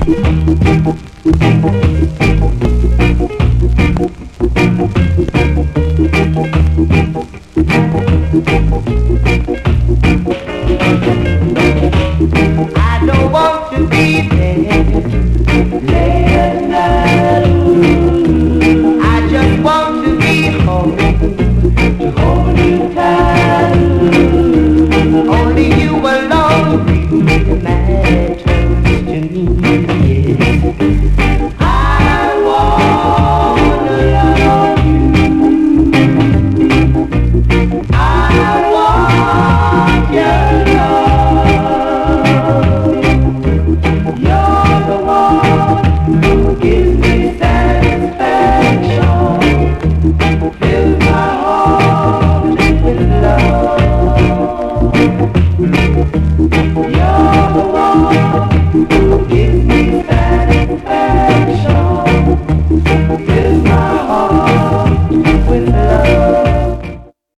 I don't want to be there late at night. I just want to be home to hold you tight. Only you alone really matters to me. Yes. I wanna love you. I want your love. You're the one who gives me satisfaction. Fill my heart with love. You're the one who